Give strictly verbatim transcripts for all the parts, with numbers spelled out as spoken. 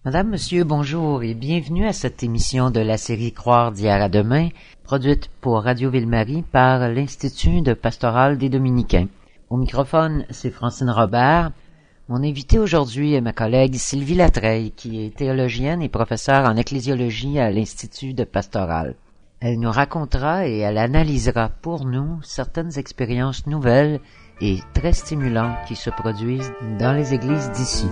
Madame, Monsieur, bonjour et bienvenue à cette émission de la série Croire d'hier à demain, produite pour Radio Ville-Marie par l'Institut de pastoral des Dominicains. Au microphone, c'est Francine Robert. Mon invité aujourd'hui est ma collègue Sylvie Latreille, qui est théologienne et professeure en ecclésiologie à l'Institut de pastoral. Elle nous racontera et elle analysera pour nous certaines expériences nouvelles et très stimulantes qui se produisent dans les églises d'ici.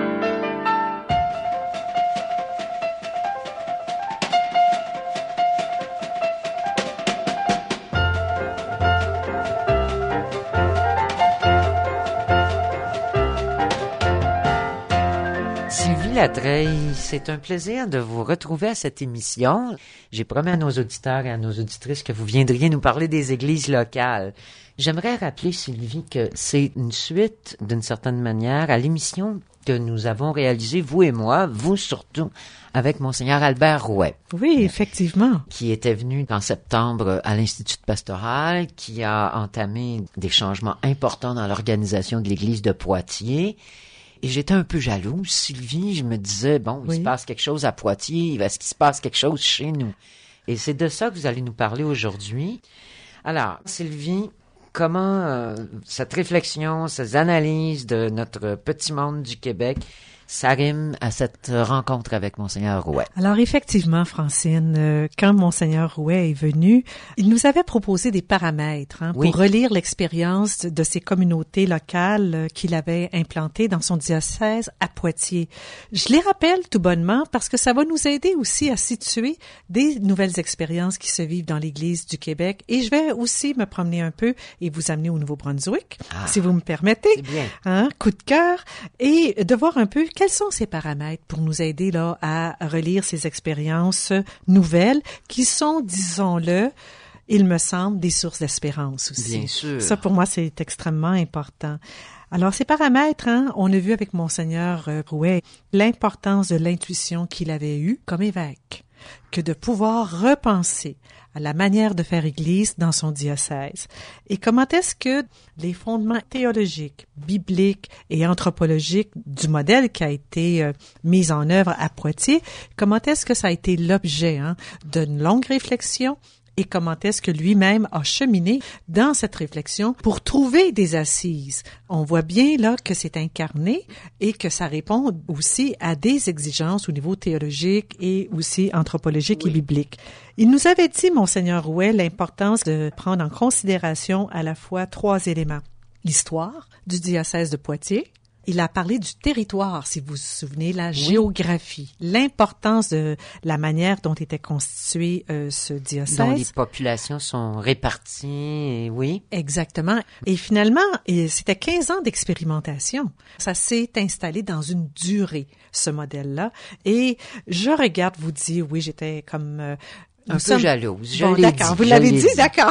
Latreille, c'est un plaisir de vous retrouver à cette émission. J'ai promis à nos auditeurs et à nos auditrices que vous viendriez nous parler des églises locales. J'aimerais rappeler, Sylvie, que c'est une suite, d'une certaine manière, à l'émission que nous avons réalisée, vous et moi, vous surtout, avec Monseigneur Albert Rouet. Oui, effectivement. Qui était venu en septembre à l'Institut de pastoral, qui a entamé des changements importants dans l'organisation de l'église de Poitiers. Et j'étais un peu jalouse, Sylvie. Je me disais, bon, il oui. se passe quelque chose à Poitiers. Est-ce qu'il se passe quelque chose chez nous? Et c'est de ça que vous allez nous parler aujourd'hui. Alors, Sylvie, comment euh, cette réflexion, ces analyses de notre petit monde du Québec s'arriment à cette rencontre avec Monseigneur Rouet? Alors, effectivement, Francine, euh, quand Monseigneur Rouet est venu, il nous avait proposé des paramètres hein, oui. pour relire l'expérience de, de ces communautés locales euh, qu'il avait implantées dans son diocèse à Poitiers. Je les rappelle tout bonnement parce que ça va nous aider aussi à situer des nouvelles expériences qui se vivent dans l'Église du Québec. Et je vais aussi me promener un peu et vous amener au Nouveau-Brunswick, ah, si vous me permettez. C'est bien. Hein, coup de cœur. Et de voir un peu quels sont ces paramètres pour nous aider là à relire ces expériences nouvelles qui sont, disons-le, il me semble, des sources d'espérance aussi. Bien sûr. Ça, pour moi, c'est extrêmement important. Alors, ces paramètres, hein, on a vu avec Monseigneur Rouet l'importance de l'intuition qu'il avait eue comme évêque, que de pouvoir repenser à la manière de faire Église dans son diocèse. Et comment est-ce que les fondements théologiques, bibliques et anthropologiques du modèle qui a été euh, mis en œuvre à Poitiers, comment est-ce que ça a été l'objet hein, d'une longue réflexion et comment est-ce que lui-même a cheminé dans cette réflexion pour trouver des assises. On voit bien là que c'est incarné et que ça répond aussi à des exigences au niveau théologique et aussi anthropologique oui. et biblique. Il nous avait dit, Monseigneur Rouet, l'importance de prendre en considération à la fois trois éléments. L'histoire du diocèse de Poitiers. Il a parlé du territoire, si vous vous souvenez, la oui. géographie, l'importance de la manière dont était constitué euh, ce diocèse. Dont les populations sont réparties, et oui. Exactement. Et finalement, et c'était quinze ans d'expérimentation. Ça s'est installé dans une durée, ce modèle-là. Et je regarde vous dire, oui, j'étais comme... Euh, Un peu sommes... jalouse, je bon, l'ai d'accord, dit. Vous l'avez dit, dit. d'accord.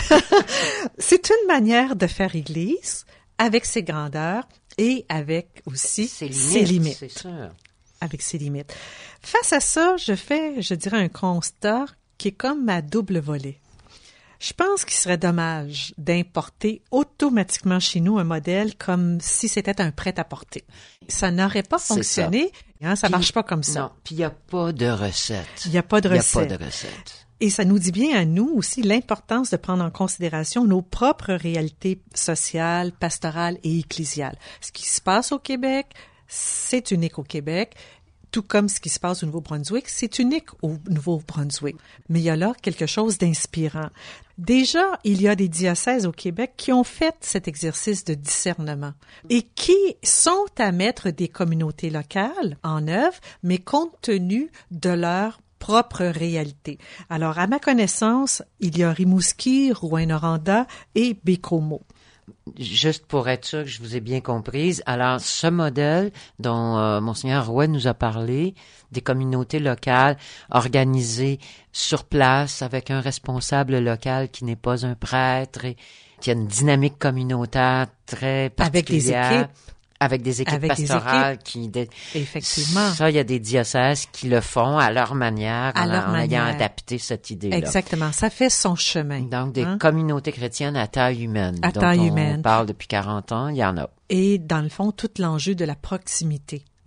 C'est une manière de faire Église avec ses grandeurs et avec aussi ses limites. Ses limites. C'est sûr. Avec ses limites. Face à ça, je fais, je dirais, un constat qui est comme à double volet. Je pense qu'il serait dommage d'importer automatiquement chez nous un modèle comme si c'était un prêt-à-porter. Ça n'aurait pas C'est fonctionné. Ça, hein, ça puis, marche pas comme ça. Non, puis il n'y a pas de recette. Il n'y a pas de recette. Il n'y a pas de recette. Et ça nous dit bien à nous aussi l'importance de prendre en considération nos propres réalités sociales, pastorales et ecclésiales. Ce qui se passe au Québec, c'est unique au Québec, tout comme ce qui se passe au Nouveau-Brunswick, c'est unique au Nouveau-Brunswick. Mais il y a là quelque chose d'inspirant. Déjà, il y a des diocèses au Québec qui ont fait cet exercice de discernement et qui sont à mettre des communautés locales en œuvre, mais compte tenu de leur propre réalité. Alors, à ma connaissance, il y a Rimouski, Rouyn-Noranda et Bécomo. Juste pour être sûr que je vous ai bien comprise, alors ce modèle dont euh, Monseigneur Rouet nous a parlé, des communautés locales organisées sur place avec un responsable local qui n'est pas un prêtre et qui a une dynamique communautaire très particulière. Avec des équipes. Avec des équipes Avec pastorales des qui... Dé... Effectivement. Ça, il y a des diocèses qui le font à leur manière, à en, leur en manière. ayant adapté cette idée-là. Exactement. Ça fait son chemin. Donc, des hein? communautés chrétiennes à taille humaine. À dont taille on humaine. parle depuis quarante ans, il y en a. Et dans le fond, tout l'enjeu de la proximité.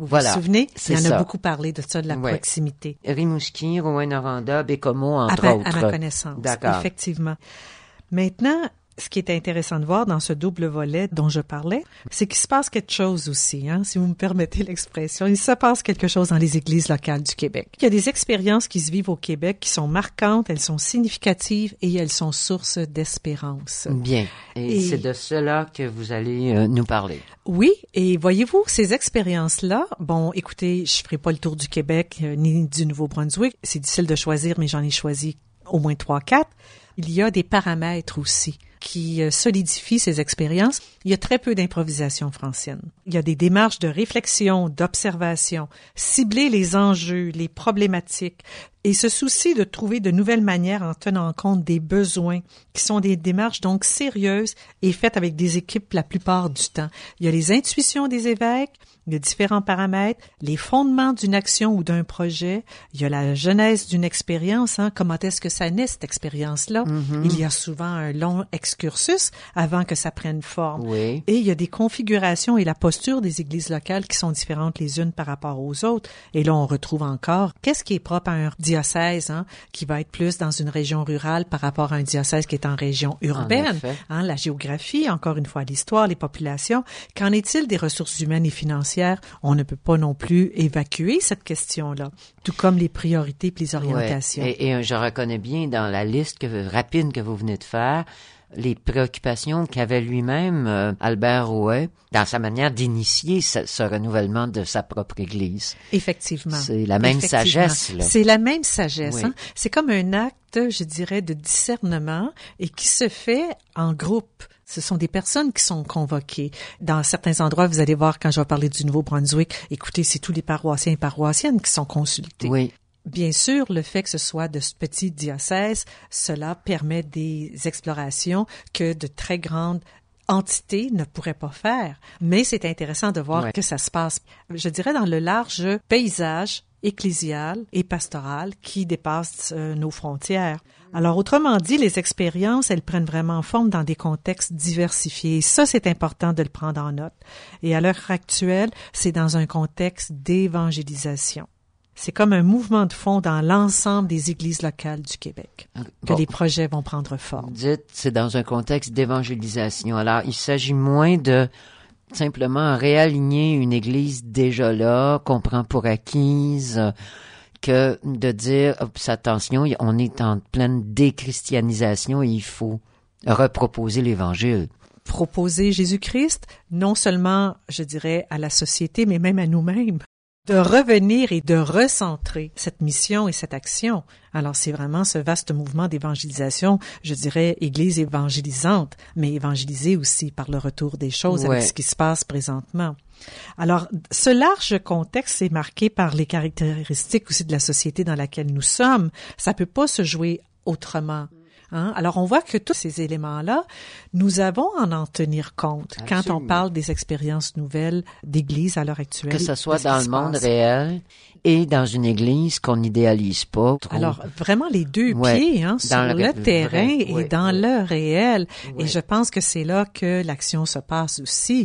Vous voilà, vous souvenez? c'est Il y en ça. a beaucoup parlé de ça, de la ouais. proximité. Rimouski, Rouyn-Noranda, Bécomo, entre à, autres. À ma connaissance, D'accord. Effectivement. Maintenant, ce qui est intéressant de voir dans ce double volet dont je parlais, c'est qu'il se passe quelque chose aussi, hein, si vous me permettez l'expression. Il se passe quelque chose dans les églises locales du Québec. Il y a des expériences qui se vivent au Québec qui sont marquantes, elles sont significatives et elles sont source d'espérance. Bien. Et, et c'est de cela que vous allez euh, nous parler. Oui, et voyez-vous, ces expériences-là, bon, écoutez, je ferai pas le tour du Québec euh, ni du Nouveau-Brunswick. C'est difficile de choisir, mais j'en ai choisi au moins trois, quatre. Il y a des paramètres aussi qui solidifient ces expériences. Il y a très peu d'improvisation francine. Il y a des démarches de réflexion, d'observation, cibler les enjeux, les problématiques et ce souci de trouver de nouvelles manières en tenant compte des besoins, qui sont des démarches donc sérieuses et faites avec des équipes la plupart du temps. Il y a les intuitions des évêques, il y a différents paramètres, les fondements d'une action ou d'un projet, il y a la genèse d'une expérience, hein, comment est-ce que ça naît cette expérience-là. Mm-hmm. Il y a souvent un long excursus avant que ça prenne forme. Oui. Et il y a des configurations et la posture des églises locales qui sont différentes les unes par rapport aux autres. Et là, on retrouve encore qu'est-ce qui est propre à un diocèse, hein, qui va être plus dans une région rurale par rapport à un diocèse qui est en région urbaine. En hein, la géographie, encore une fois, l'histoire, les populations. Qu'en est-il des ressources humaines et financières? On ne peut pas non plus évacuer cette question-là, tout comme les priorités et les orientations. Ouais. Et, et je reconnais bien dans la liste que, rapide que vous venez de faire, les préoccupations qu'avait lui-même euh, Albert Rouet dans sa manière d'initier ce, ce renouvellement de sa propre Église. Effectivement. C'est la même sagesse, là. C'est la même sagesse. Oui. Hein? C'est comme un acte, je dirais, de discernement et qui se fait en groupe. Ce sont des personnes qui sont convoquées. Dans certains endroits, vous allez voir, quand je vais parler du Nouveau-Brunswick, écoutez, c'est tous les paroissiens et paroissiennes qui sont consultés. Oui. Bien sûr, le fait que ce soit de ce petit diocèse, cela permet des explorations que de très grandes entités ne pourraient pas faire. Mais c'est intéressant de voir ouais. que ça se passe, je dirais, dans le large paysage ecclésial et pastoral qui dépasse euh, nos frontières. Alors, autrement dit, les expériences, elles prennent vraiment forme dans des contextes diversifiés. Et ça, c'est important de le prendre en note. Et à l'heure actuelle, c'est dans un contexte d'évangélisation. C'est comme un mouvement de fond dans l'ensemble des églises locales du Québec que bon. les projets vont prendre forme. Vous dites, c'est dans un contexte d'évangélisation. Alors, il s'agit moins de simplement réaligner une église déjà là, qu'on prend pour acquise, euh, que de dire, oh, attention, on est en pleine déchristianisation et il faut reproposer l'Évangile. Proposer Jésus-Christ, non seulement, je dirais, à la société, mais même à nous-mêmes. De revenir et de recentrer cette mission et cette action. Alors, c'est vraiment ce vaste mouvement d'évangélisation, je dirais, Église évangélisante, mais évangélisée aussi par le retour des choses ouais. avec ce qui se passe présentement. Alors, ce large contexte est marqué par les caractéristiques aussi de la société dans laquelle nous sommes. Ça peut pas se jouer autrement. Hein? Alors, on voit que tous ces éléments-là, nous avons à en tenir compte Absolument. Quand on parle des expériences nouvelles d'Église à l'heure actuelle. Que ce soit dans le monde réel et dans une Église qu'on n'idéalise pas trop. Alors, vraiment les deux ouais. pieds hein, sur le, le terrain vrai. et ouais. dans ouais. le réel. Ouais. Et je pense que c'est là que l'action se passe aussi.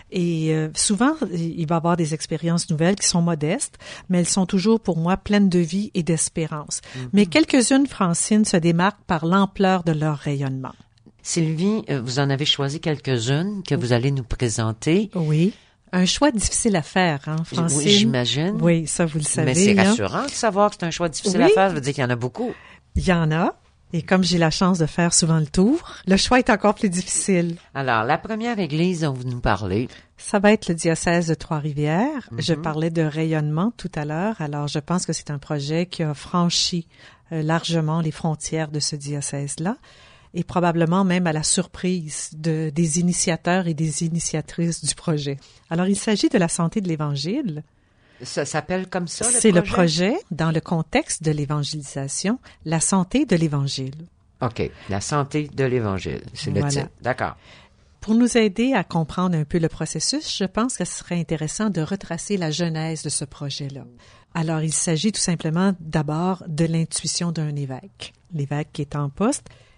Et euh, souvent, il va y avoir des expériences nouvelles qui sont modestes, mais elles sont toujours pour moi pleines de vie et d'espérance. Mm-hmm. Mais quelques-unes, Francine, se démarquent par l'ampleur de leur rayonnement. Sylvie, vous en avez choisi quelques-unes que vous allez nous présenter. Oui. Un choix difficile à faire, hein, Francine? Oui, j'imagine. Oui, ça, vous le savez. Mais c'est hein? rassurant de savoir que c'est un choix difficile oui. à faire. Ça veut dire qu'il y en a beaucoup. Il y en a. Et comme j'ai la chance de faire souvent le tour, le choix est encore plus difficile. Alors, la première église dont vous nous parlez. Ça va être le diocèse de Trois-Rivières. Mm-hmm. Je parlais de rayonnement tout à l'heure. Alors, je pense que c'est un projet qui a franchi euh, largement les frontières de ce diocèse-là. Et probablement même à la surprise de, des initiateurs et des initiatrices du projet. Alors, il s'agit de la santé de l'Évangile. Ça s'appelle comme ça, le C'est projet? le projet, dans le contexte de l'évangélisation, la santé de l'Évangile. OK, la santé de l'Évangile, c'est voilà. le titre. D'accord. Pour nous aider à comprendre un peu le processus, je pense que ce serait intéressant de retracer la genèse de ce projet-là. Alors, il s'agit tout simplement d'abord de l'intuition d'un évêque. L'évêque qui est en poste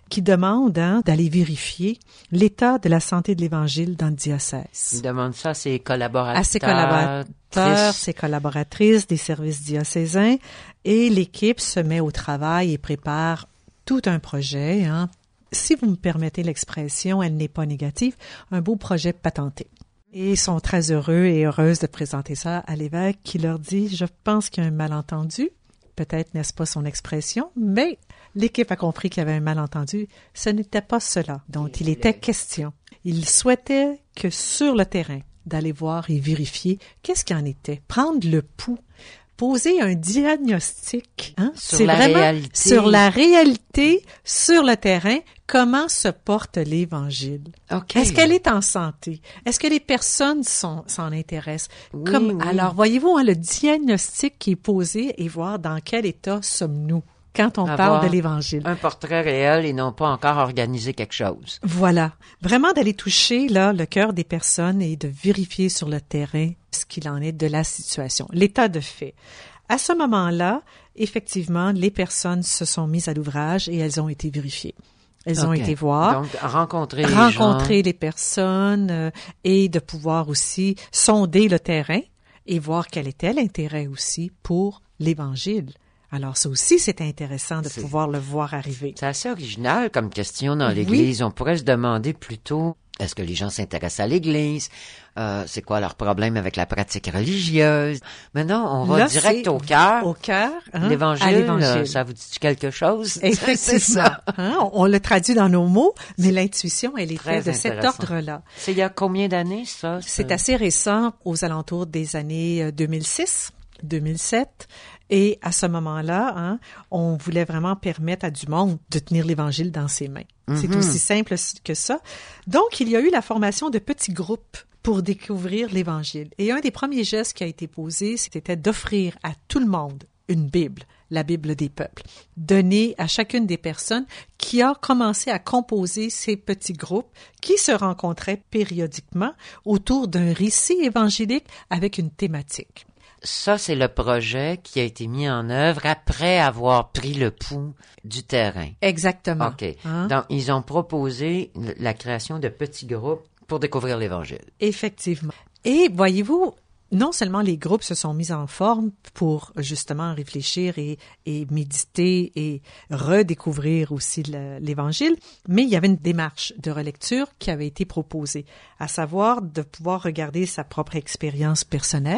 qui demande hein, d'aller vérifier l'état de la santé de l'Évangile dans le diocèse. Il demande ça à ses collaborateurs. À ses collaborateurs, ses collaboratrices des services diocésains. Et l'équipe se met au travail et prépare tout un projet. Hein. Si vous me permettez l'expression, elle n'est pas négative, un beau projet patenté. Et ils sont très heureux et heureuses de présenter ça à l'évêque qui leur dit « Je pense qu'il y a un malentendu. » Peut-être n'est-ce pas son expression, mais l'équipe a compris qu'il y avait un malentendu. Ce n'était pas cela dont il était question. Il souhaitait que sur le terrain, d'aller voir et vérifier qu'est-ce qu'il en était, prendre le pouls, poser un diagnostic. Hein? Sur C'est la vraiment réalité. Sur la réalité, sur le terrain, comment se porte l'Évangile. Okay. Est-ce qu'elle est en santé? Est-ce que les personnes sont, s'en intéressent? Oui, Comme, oui. Alors, voyez-vous, hein, le diagnostic qui est posé et voir dans quel état sommes-nous quand on Avoir parle de l'Évangile. Un portrait réel et non pas encore organiser quelque chose. Voilà. Vraiment d'aller toucher là le cœur des personnes et de vérifier sur le terrain ce qu'il en est de la situation, l'état de fait. À ce moment-là, effectivement, les personnes se sont mises à l'ouvrage et elles ont été vérifiées. Elles Okay. ont été voir, Donc, rencontrer les rencontrer gens. les personnes euh, et de pouvoir aussi sonder le terrain et voir quel était l'intérêt aussi pour l'Évangile. Alors, ça aussi, c'est intéressant de C'est- pouvoir le voir arriver. C'est assez original comme question dans Oui. l'Église. On pourrait se demander plutôt, est-ce que les gens s'intéressent à l'Église? Euh, c'est quoi leur problème avec la pratique religieuse? Maintenant, on va Là, direct c'est au cœur. Au cœur, hein, à L'évangile, l'Évangile. euh, ça vous dit quelque chose? Effectivement. C'est ça. Hein, on, on le traduit dans nos mots, mais l'intuition, elle Très était de cet intéressant. ordre-là. C'est il y a combien d'années, ça? C'est assez récent, aux alentours des années euh, deux mille six, deux mille sept. Et à ce moment-là, hein, on voulait vraiment permettre à du monde de tenir l'Évangile dans ses mains. C'est Mhm. aussi simple que ça. Donc, il y a eu la formation de petits groupes pour découvrir l'Évangile. Et un des premiers gestes qui a été posé, c'était d'offrir à tout le monde une Bible, la Bible des peuples, donnée à chacune des personnes qui a commencé à composer ces petits groupes qui se rencontraient périodiquement autour d'un récit évangélique avec une thématique. Ça, c'est le projet qui a été mis en œuvre après avoir pris le pouls du terrain. Exactement. OK. Hein? Donc, ils ont proposé l- la création de petits groupes pour découvrir l'Évangile. Effectivement. Et voyez-vous, non seulement les groupes se sont mis en forme pour justement réfléchir et, et méditer et redécouvrir aussi le- l'Évangile, mais il y avait une démarche de relecture qui avait été proposée, à savoir de pouvoir regarder sa propre expérience personnelle,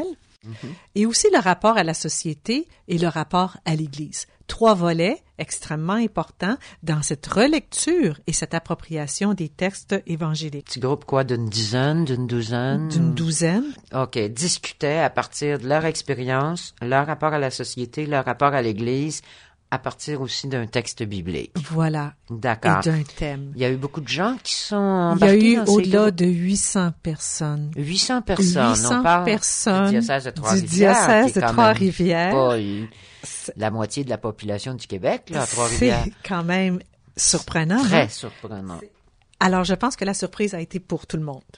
et aussi le rapport à la société et le rapport à l'Église. Trois volets extrêmement importants dans cette relecture et cette appropriation des textes évangéliques. Petit groupe, quoi, d'une dizaine, d'une douzaine? D'une douzaine. OK. Discutaient à partir de leur expérience, leur rapport à la société, leur rapport à l'Église, à partir aussi d'un texte biblique. Voilà. D'accord. Et d'un thème. Il y a eu beaucoup de gens qui sont Il y a embarqués eu dans ces au-delà groupes. de huit cents personnes. huit cents personnes. huit cents On parle personnes du diocèse de du Trois-Rivières. diocèse qui est de quand même Trois-Rivières. Pas eu la moitié de la population du Québec, là, à Trois-Rivières. C'est quand même surprenant. Très hein? surprenant. Alors, je pense que la surprise a été pour tout le monde.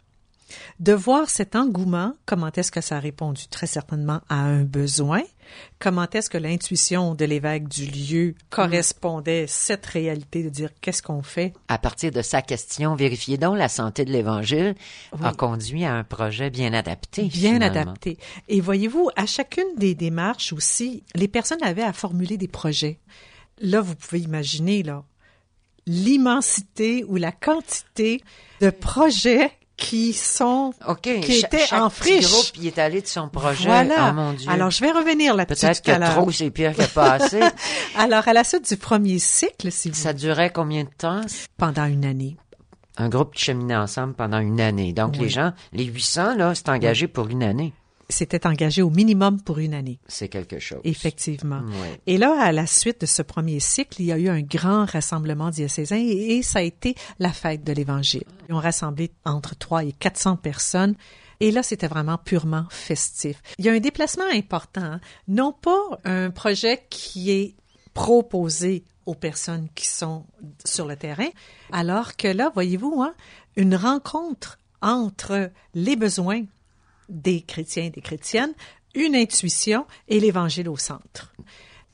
De voir cet engouement, comment est-ce que ça a répondu très certainement à un besoin, comment est-ce que l'intuition de l'évêque du lieu correspondait à cette réalité de dire qu'est-ce qu'on fait. À partir de sa question, vérifier donc la santé de l'Évangile, Oui. a conduit à un projet bien adapté. Bien finalement. adapté. Et voyez-vous, à chacune des démarches aussi, les personnes avaient à formuler des projets. Là, vous pouvez imaginer là l'immensité ou la quantité de projets qui sont OK. qui cha- étaient chaque en petit friche. groupe, il est allé de son projet. Voilà. Oh mon Dieu. Alors, je vais revenir là-dessus Peut-être tout à que l'heure. trop, c'est pire que pas assez. Alors, à la suite du premier cycle, si vous Ça durait combien de temps? pendant une année. Un groupe qui cheminait ensemble pendant une année. Donc, Oui. les gens, les huit cents, là, c'est engagé pour une année. C'était engagé au minimum pour une année, C'est quelque chose. effectivement. Oui. Et là, à la suite de ce premier cycle, il y a eu un grand rassemblement diocésain et, et ça a été la fête de l'Évangile. Ils ont rassemblé entre trois et quatre cents personnes. Et là, c'était vraiment purement festif. Il y a un déplacement important, hein. Non pas un projet qui est proposé aux personnes qui sont sur le terrain, alors que là, voyez-vous, hein, une rencontre entre les besoins des chrétiens et des chrétiennes, une intuition et l'Évangile au centre.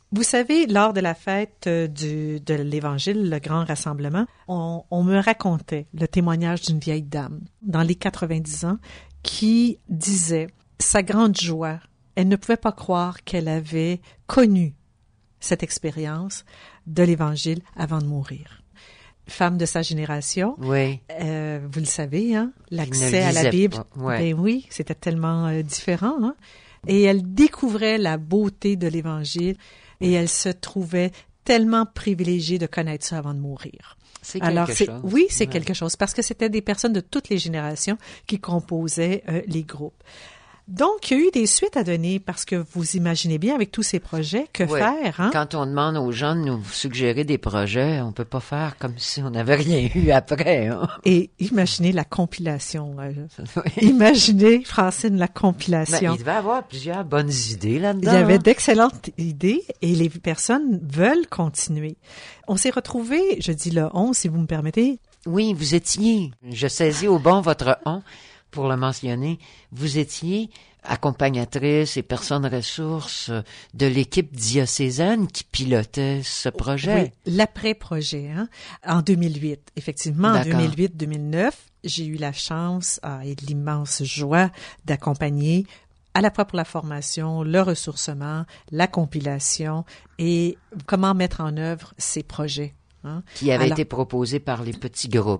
Vous savez, lors de la fête du, de l'Évangile, le grand rassemblement, on, on me racontait le témoignage d'une vieille dame dans les quatre-vingt-dix ans qui disait sa grande joie. Elle ne pouvait pas croire qu'elle avait connu cette expérience de l'Évangile avant de mourir. Femme de sa génération, oui. euh, vous le savez, hein, l'accès à la Bible, ouais. ben oui, c'était tellement euh, différent. Hein? Et elle découvrait la beauté de l'Évangile et elle se trouvait tellement privilégiée de connaître ça avant de mourir. C'est Alors, quelque c'est, chose. oui, c'est ouais. quelque chose, parce que c'était des personnes de toutes les générations qui composaient euh, les groupes. Donc, il y a eu des suites à donner parce que vous imaginez bien avec tous ces projets, que ouais. faire, hein? Quand on demande aux gens de nous suggérer des projets, on peut pas faire comme si on n'avait rien eu après. Hein? Et imaginez la compilation. Euh, oui. Imaginez, Francine, la compilation. Ben, il devait y avoir plusieurs bonnes idées là-dedans. Il y avait hein? d'excellentes idées et les personnes veulent continuer. On s'est retrouvés, je dis le on, si vous me permettez. Oui, vous étiez, je saisis au bon votre on, pour le mentionner, vous étiez accompagnatrice et personne ressource de l'équipe diocésaine qui pilotait ce projet. Oui, l'après-projet, hein, en deux mille huit. Effectivement, D'accord. en deux mille huit deux mille neuf, j'ai eu la chance ah, et l'immense joie d'accompagner à la fois pour la formation, le ressourcement, la compilation et comment mettre en œuvre ces projets. Hein. Qui avait Alors, été proposé par les petits groupes.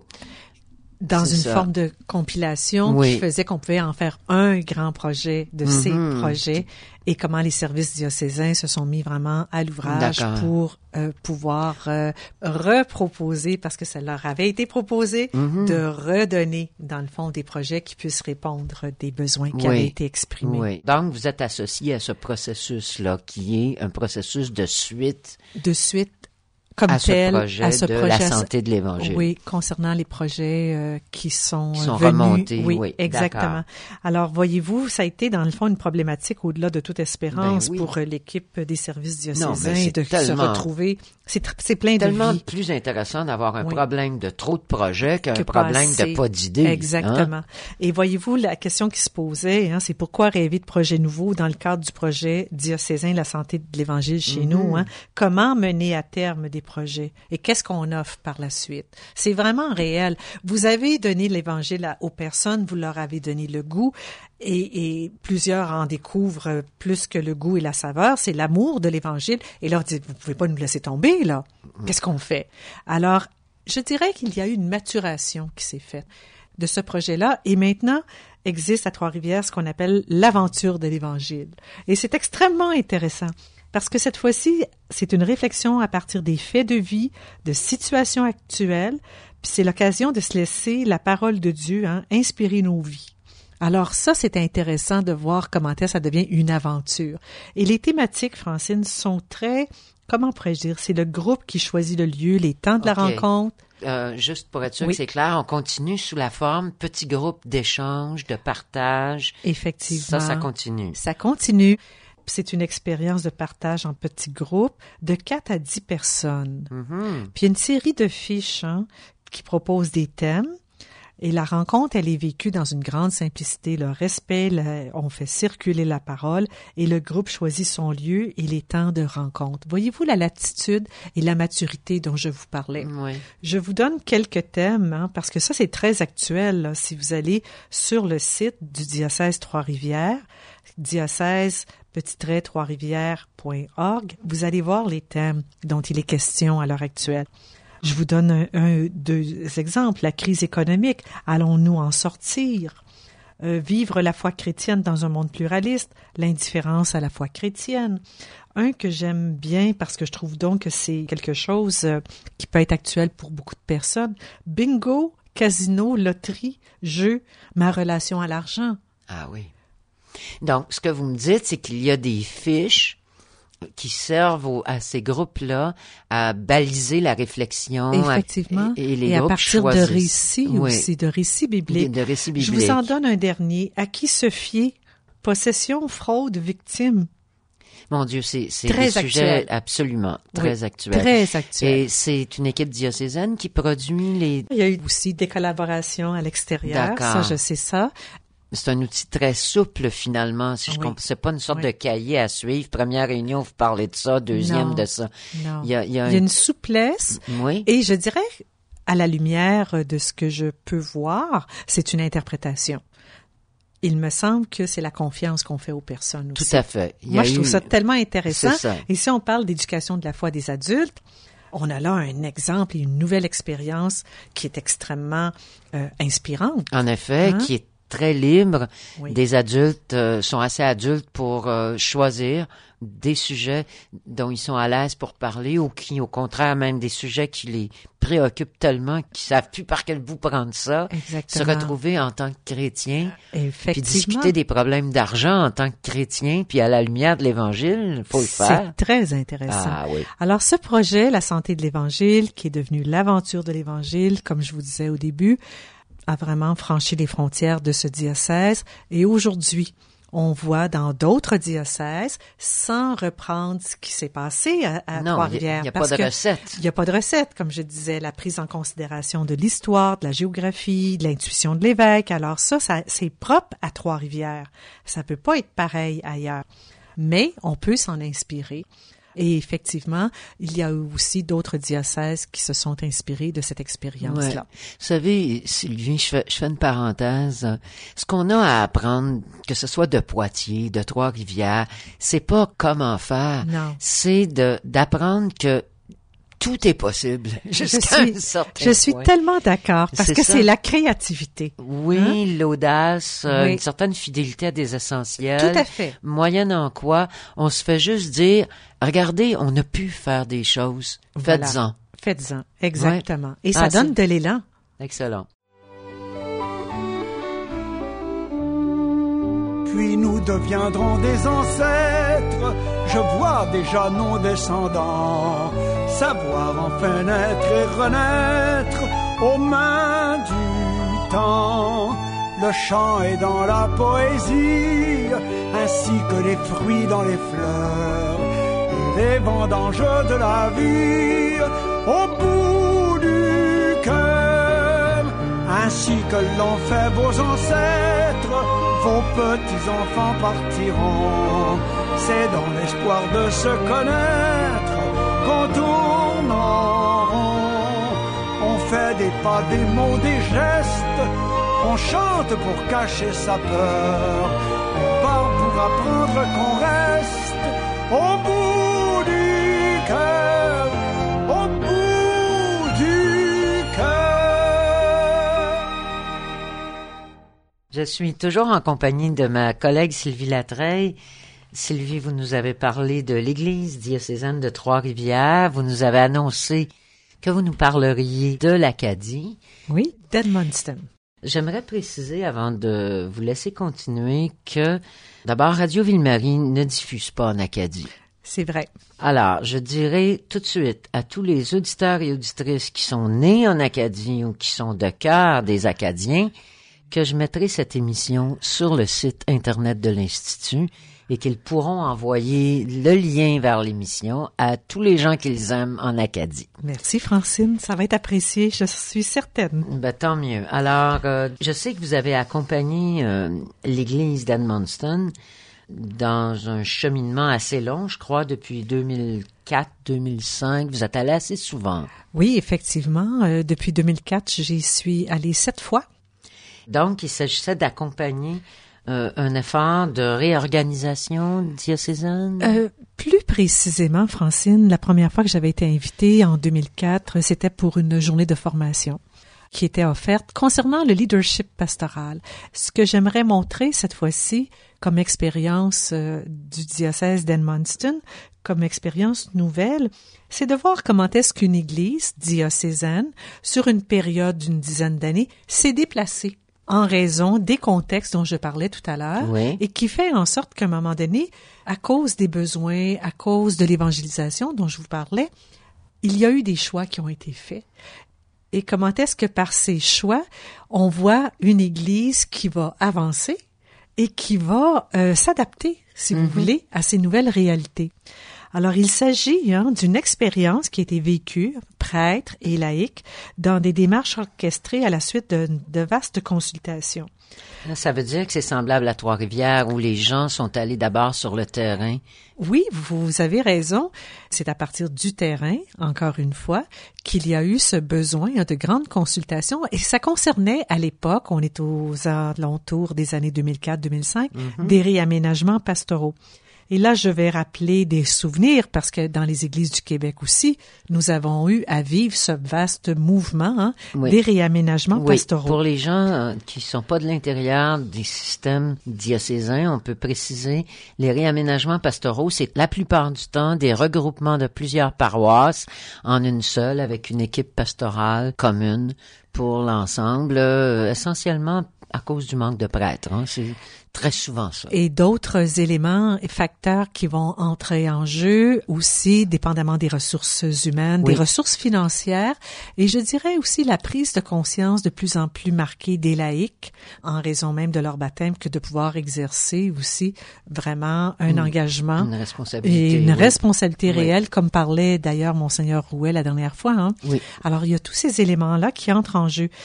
dans C'est une ça. forme de compilation Oui. qui faisait qu'on pouvait en faire un grand projet de Mm-hmm. ces projets et comment les services diocésains se sont mis vraiment à l'ouvrage D'accord. pour euh, pouvoir euh, reproposer, parce que ça leur avait été proposé, Mm-hmm. de redonner, dans le fond, des projets qui puissent répondre des besoins qui Oui. avaient été exprimés. Oui. Donc, vous êtes associé à ce processus-là, qui est un processus de suite De suite, comme à ce tel, projet à ce de projet, la santé de l'Évangile. oui, concernant les projets euh, qui sont, Qui euh, sont venus. remontés, Oui, oui, exactement. d'accord. Alors, voyez-vous, ça a été dans le fond une problématique au-delà de toute espérance Ben oui. pour euh, l'équipe des services diocésains Non, mais c'est de se tellement- retrouver. C'est, tr- c'est plein de Tellement vie. plus intéressant d'avoir un Oui. problème de trop de projets qu'un Que pas problème assez. de pas d'idées. Exactement. Hein? Et voyez-vous, la question qui se posait, hein, c'est pourquoi rêver de projets nouveaux dans le cadre du projet diocésain La santé de l'Évangile chez Mm-hmm. nous? Hein? Comment mener à terme des projets? Et qu'est-ce qu'on offre par la suite? C'est vraiment réel. Vous avez donné l'Évangile à- aux personnes, vous leur avez donné le goût, et, et plusieurs en découvrent plus que le goût et la saveur, c'est l'amour de l'Évangile, et leur dit, vous pouvez pas nous laisser tomber, là. Qu'est-ce qu'on fait? Alors, je dirais qu'il y a eu une maturation qui s'est faite de ce projet-là, et maintenant existe à Trois-Rivières ce qu'on appelle l'aventure de l'Évangile. Et c'est extrêmement intéressant, parce que cette fois-ci, c'est une réflexion à partir des faits de vie, de situations actuelles, puis c'est l'occasion de se laisser la parole de Dieu hein, inspirer nos vies. Alors ça, c'est intéressant de voir comment ça devient une aventure. Et les thématiques, Francine, sont très, comment pourrais-je dire, c'est le groupe qui choisit le lieu, les temps de la OK. rencontre. Euh, juste pour être sûr Oui. que c'est clair, on continue sous la forme petit groupe d'échange, de partage. Effectivement. Ça, ça continue. Ça continue. C'est une expérience de partage en petits groupes de quatre à dix personnes. Mhm. Puis il y a une série de fiches hein, qui proposent des thèmes. Et la rencontre, elle est vécue dans une grande simplicité. Le respect, le- on fait circuler la parole et le groupe choisit son lieu et les temps de rencontre. Voyez-vous la latitude et la maturité dont je vous parlais? Oui. Je vous donne quelques thèmes, hein, parce que ça, c'est très actuel. Là. Si vous allez sur le site du diocèse Trois-Rivières, diocèse petit trait trois-rivières point org, vous allez voir les thèmes dont il est question à l'heure actuelle. Je vous donne un, un deux exemples. La crise économique, allons-nous en sortir? Euh, vivre la foi chrétienne dans un monde pluraliste, l'indifférence à la foi chrétienne. Un que j'aime bien parce que je trouve donc que c'est quelque chose euh, qui peut être actuel pour beaucoup de personnes. Bingo, casino, loterie, jeu, ma relation à l'argent. Ah oui. Donc, ce que vous me dites, c'est qu'il y a des fiches qui servent au- à ces groupes-là à baliser la réflexion. Effectivement. À, et, et les et à groupes partir de choisissent. récits Oui. aussi, de récits bibliques. De, de récits Je bibliques. vous en donne un dernier. À qui se fier? Possession, fraude, victime. Mon Dieu, c'est, c'est Très des actuel. sujets absolument très Oui, actuels. Très actuel. Et c'est une équipe diocésaine qui produit les... Il y a eu aussi des collaborations à l'extérieur. D'accord. Ça, je sais ça. c'est un outil très souple, finalement. Si je Oui. comp... C'est pas une sorte Oui. de cahier à suivre. Première réunion, vous parlez de ça. Deuxième, Non. de ça. Non. Il y a, il y a, Il y a un... une souplesse. Oui. Et je dirais, à la lumière de ce que je peux voir, c'est une interprétation. Il me semble que c'est la confiance qu'on fait aux personnes aussi. Tout à fait. Il y Moi, a je eu... trouve ça tellement intéressant. C'est ça. Et si on parle d'éducation de la foi des adultes, on a là un exemple et une nouvelle expérience qui est extrêmement euh, inspirante. En effet, Hein? qui est très libre. Oui. Des adultes euh, sont assez adultes pour euh, choisir des sujets dont ils sont à l'aise pour parler ou qui, au contraire, même des sujets qui les préoccupent tellement qu'ils savent plus par quel bout prendre ça. Exactement. Se retrouver en tant que chrétien, puis Effectivement. discuter des problèmes d'argent en tant que chrétien, puis à la lumière de l'Évangile, faut le faire. C'est très intéressant. Ah oui. Alors, ce projet, La santé de l'Évangile, qui est devenu l'aventure de l'Évangile, comme je vous disais au début, a vraiment franchi les frontières de ce diocèse. Et aujourd'hui, on voit dans d'autres diocèses, sans reprendre ce qui s'est passé à, à Non, Trois-Rivières. il n'y a, a parce pas de que recette. Il n'y a pas de recette, comme je disais, la prise en considération de l'histoire, de la géographie, de l'intuition de l'évêque. Alors ça, ça c'est propre à Trois-Rivières. Ça peut pas être pareil ailleurs. Mais on peut s'en inspirer. Et effectivement, il y a eu aussi d'autres diocèses qui se sont inspirés de cette expérience-là. Ouais. Vous savez, Sylvie, je fais, je fais une parenthèse. Ce qu'on a à apprendre, que ce soit de Poitiers, de Trois-Rivières, c'est pas comment faire. Non. C'est de d'apprendre que tout est possible. Jusqu'à suis- un certain Je suis point. tellement d'accord, parce C'est que ça. c'est la créativité. Oui, Hein? l'audace, euh, Oui. une certaine fidélité à des essentiels. Tout à fait. Moyennant quoi, on se fait juste dire, regardez, on a pu faire des choses. Voilà. Faites-en. Faites-en, exactement. Et ça Ah, donne c'est- de l'élan. Excellent. Puis nous deviendrons des ancêtres, je vois déjà nos descendants, savoir enfin naître et renaître aux mains du temps. Le chant est dans la poésie, ainsi que les fruits dans les fleurs, et les vendanges de la vie au bout du cœur. Ainsi que l'ont fait vos ancêtres, vos petits-enfants partiront. C'est dans l'espoir de se connaître qu'on tourne en rond. On fait des pas, des mots, des gestes, on chante pour cacher sa peur. On part pour apprendre qu'on reste au bout du cœur, au bout du cœur. Je suis toujours en compagnie de ma collègue Sylvie Latreille. Sylvie, vous nous avez parlé de l'Église diocésaine de Trois-Rivières. Vous nous avez annoncé que vous nous parleriez de l'Acadie. Oui, d'Edmundston. J'aimerais préciser, avant de vous laisser continuer, que d'abord, Radio Ville-Marie ne diffuse pas en Acadie. C'est vrai. Alors, je dirais tout de suite à tous les auditeurs et auditrices qui sont nés en Acadie ou qui sont de cœur des Acadiens que je mettrai cette émission sur le site Internet de l'Institut et qu'ils pourront envoyer le lien vers l'émission à tous les gens qu'ils aiment en Acadie. Merci Francine, ça va être apprécié, je suis certaine. Ben, tant mieux. Alors, euh, je sais que vous avez accompagné euh, l'Église d'Edmundston dans un cheminement assez long, je crois, depuis deux mille quatre, deux mille cinq. Vous êtes allé assez souvent. Oui, effectivement, euh, depuis deux mille quatre, j'y suis allée sept fois. Donc, il s'agissait d'accompagner euh, un effort de réorganisation diocésaine. Euh, plus précisément, Francine, la première fois que j'avais été invitée en deux mille quatre, c'était pour une journée de formation qui était offerte concernant le leadership pastoral. Ce que j'aimerais montrer cette fois-ci comme expérience euh, du diocèse d'Edmundston, comme expérience nouvelle, c'est de voir comment est-ce qu'une église diocésaine, sur une période d'une dizaine d'années, s'est déplacée en raison des contextes dont je parlais tout à l'heure, Oui. et qui fait en sorte qu'à un moment donné, à cause des besoins, à cause de l'évangélisation dont je vous parlais, il y a eu des choix qui ont été faits. Et comment est-ce que par ces choix, on voit une Église qui va avancer et qui va euh, s'adapter, si vous Mhm. voulez, à ces nouvelles réalités. Alors, il s'agit hein, d'une expérience qui a été vécue, prêtres et laïcs, dans des démarches orchestrées à la suite de, de vastes consultations. Ça veut dire que c'est semblable à Trois-Rivières où les gens sont allés d'abord sur le terrain. Oui, vous avez raison. C'est à partir du terrain, encore une fois, qu'il y a eu ce besoin de grandes consultations et ça concernait à l'époque, on est aux alentours des années deux mille quatre deux mille cinq, mm-hmm. des réaménagements pastoraux. Et là, je vais rappeler des souvenirs parce que dans les églises du Québec aussi, nous avons eu à vivre ce vaste mouvement hein, oui. des réaménagements oui. pastoraux. Pour les gens euh, qui sont pas de l'intérieur des systèmes diocésains, on peut préciser, les réaménagements pastoraux, c'est la plupart du temps des regroupements de plusieurs paroisses en une seule avec une équipe pastorale commune pour l'ensemble, euh, essentiellement à cause du manque de prêtres. Hein, c'est très souvent ça. Et d'autres éléments et facteurs qui vont entrer en jeu aussi, dépendamment des ressources humaines, oui. des ressources financières, et je dirais aussi la prise de conscience de plus en plus marquée des laïcs, en raison même de leur baptême, que de pouvoir exercer aussi vraiment un mmh. engagement. Une responsabilité. Et une oui. responsabilité oui. réelle, comme parlait d'ailleurs Monseigneur Rouet la dernière fois. Hein. Oui. Alors, il y a tous ces éléments-là qui entrent en jeu.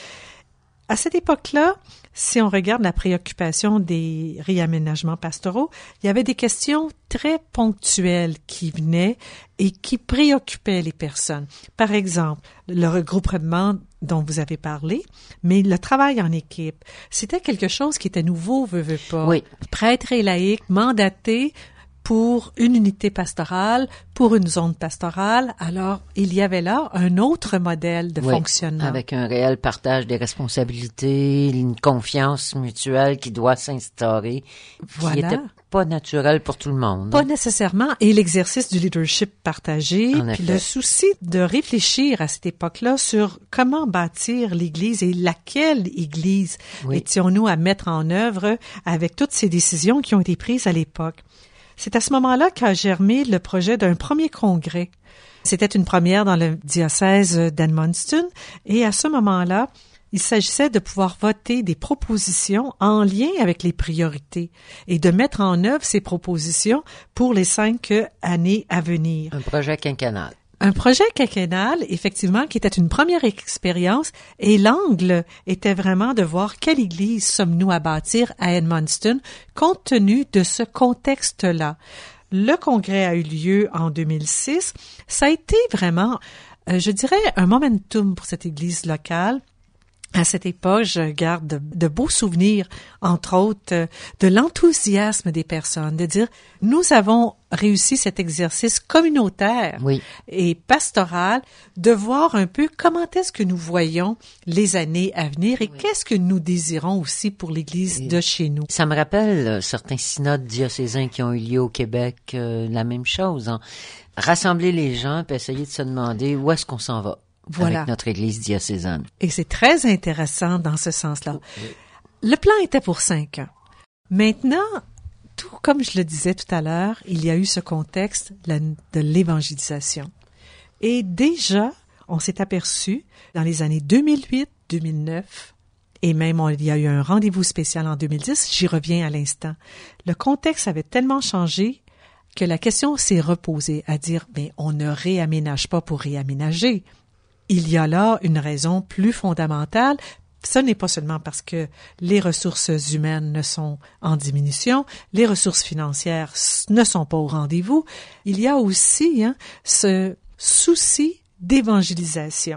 À cette époque-là, si on regarde la préoccupation des réaménagements pastoraux, il y avait des questions très ponctuelles qui venaient et qui préoccupaient les personnes. Par exemple, le regroupement dont vous avez parlé, mais le travail en équipe, c'était quelque chose qui était nouveau, veut, veut pas. Oui. Prêtres et laïcs mandatés pour une unité pastorale, pour une zone pastorale. Alors, il y avait là un autre modèle de oui, fonctionnement. Avec un réel partage des responsabilités, une confiance mutuelle qui doit s'instaurer, voilà. qui n'était pas naturelle pour tout le monde. Pas nécessairement. Et l'exercice du leadership partagé, puis le souci de réfléchir à cette époque-là sur comment bâtir l'Église et laquelle Église oui. étions-nous à mettre en œuvre avec toutes ces décisions qui ont été prises à l'époque. C'est à ce moment-là qu'a germé le projet d'un premier congrès. C'était une première dans le diocèse d'Edmundston et à ce moment-là, il s'agissait de pouvoir voter des propositions en lien avec les priorités et de mettre en œuvre ces propositions pour les cinq années à venir. Un projet quinquennal. Un projet quinquennal, effectivement, qui était une première expérience et l'angle était vraiment de voir quelle église sommes-nous à bâtir à Edmundston compte tenu de ce contexte-là. Le congrès a eu lieu en deux mille six. Ça a été vraiment, euh, je dirais, un momentum pour cette église locale. À cette époque, je garde de, de beaux souvenirs, entre autres, de l'enthousiasme des personnes, de dire, nous avons réussi cet exercice communautaire oui. et pastoral, de voir un peu comment est-ce que nous voyons les années à venir et oui. qu'est-ce que nous désirons aussi pour l'Église et de chez nous. Ça me rappelle euh, certains synodes diocésains qui ont eu lieu au Québec, euh, la même chose, hein. Rassembler les gens puis essayer de se demander où est-ce qu'on s'en va. Voilà. Avec notre église diocésaine. Et c'est très intéressant dans ce sens-là. Oui. Le plan était pour cinq ans. Maintenant, tout comme je le disais tout à l'heure, il y a eu ce contexte de l'évangélisation. Et déjà, on s'est aperçu dans les années deux mille huit, deux mille neuf, et même on, il y a eu un rendez-vous spécial en deux mille dix, j'y reviens à l'instant. Le contexte avait tellement changé que la question s'est reposée à dire, mais on ne réaménage pas pour réaménager. Il y a là une raison plus fondamentale. Ce n'est pas seulement parce que les ressources humaines sont en diminution, les ressources financières ne sont pas au rendez-vous. Il y a aussi hein, ce souci d'évangélisation.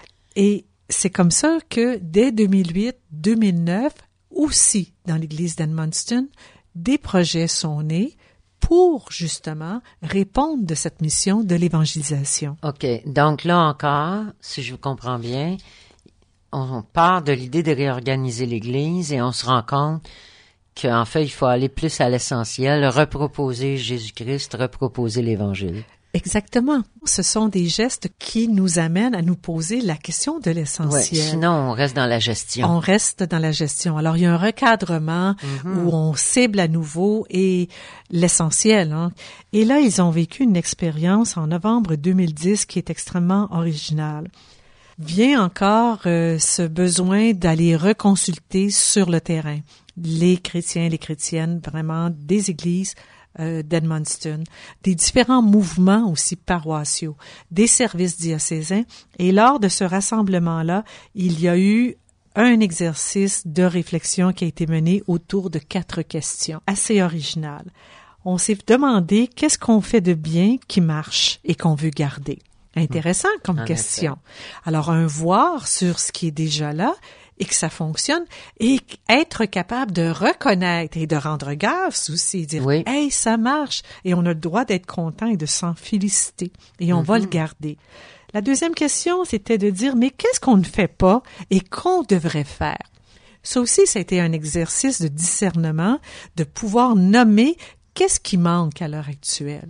Et c'est comme ça que dès deux mille huit, deux mille neuf, aussi dans l'église d'Edmundston, des projets sont nés pour, justement, répondre de cette mission de l'évangélisation. OK. Donc, là encore, si je vous comprends bien, on part de l'idée de réorganiser l'Église et on se rend compte qu'en fait, il faut aller plus à l'essentiel, reproposer Jésus-Christ, reproposer l'Évangile. Exactement. Ce sont des gestes qui nous amènent à nous poser la question de l'essentiel. Ouais, sinon, on reste dans la gestion. On reste dans la gestion. Alors, il y a un recadrement mm-hmm. où on cible à nouveau et l'essentiel. Hein. Et là, ils ont vécu une expérience en novembre deux mille dix qui est extrêmement originale. Vient encore euh, ce besoin d'aller reconsulter sur le terrain les chrétiens, les chrétiennes, vraiment des églises euh, d'Edmundston, des différents mouvements aussi paroissiaux, des services diocésains. Et lors de ce rassemblement-là, il y a eu un exercice de réflexion qui a été mené autour de quatre questions, assez originales. On s'est demandé qu'est-ce qu'on fait de bien qui marche et qu'on veut garder. Intéressant comme en question. effet. Alors, un voir sur ce qui est déjà là et que ça fonctionne et être capable de reconnaître et de rendre grâce aussi, dire Oui. « Hey, ça marche » et on a le droit d'être content et de s'en féliciter et on Mm-hmm. va le garder. La deuxième question, c'était de dire « Mais qu'est-ce qu'on ne fait pas et qu'on devrait faire ?» Ça aussi, ça a été un exercice de discernement, de pouvoir nommer qu'est-ce qui manque à l'heure actuelle.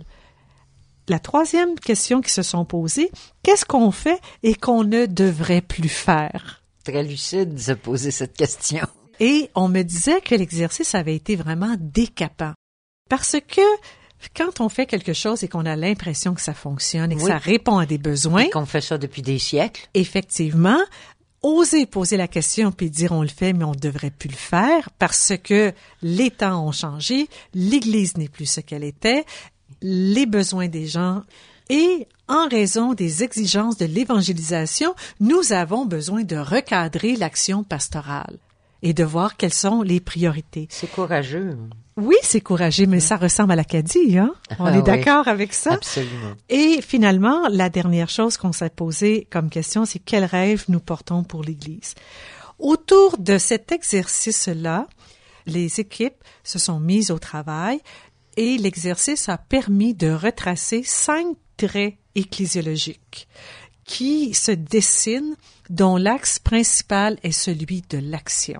La troisième question qui se sont posées, qu'est-ce qu'on fait et qu'on ne devrait plus faire? Très lucide de se poser cette question. Et on me disait que l'exercice avait été vraiment décapant. Parce que quand on fait quelque chose et qu'on a l'impression que ça fonctionne et que Oui. ça répond à des besoins, Et qu'on fait ça depuis des siècles. effectivement, oser poser la question puis dire on le fait mais on ne devrait plus le faire parce que les temps ont changé, l'Église n'est plus ce qu'elle était, les besoins des gens et en raison des exigences de l'évangélisation, nous avons besoin de recadrer l'action pastorale et de voir quelles sont les priorités. C'est courageux. Oui, c'est courageux, mais ça ressemble à l'Acadie, hein? On Ah est oui. d'accord avec ça? Absolument. Et finalement, la dernière chose qu'on s'est posée comme question, c'est quel rêve nous portons pour l'Église. Autour de cet exercice-là, les équipes se sont mises au travail et l'exercice a permis de retracer cinq traits ecclésiologiques qui se dessinent, dont l'axe principal est celui de l'action.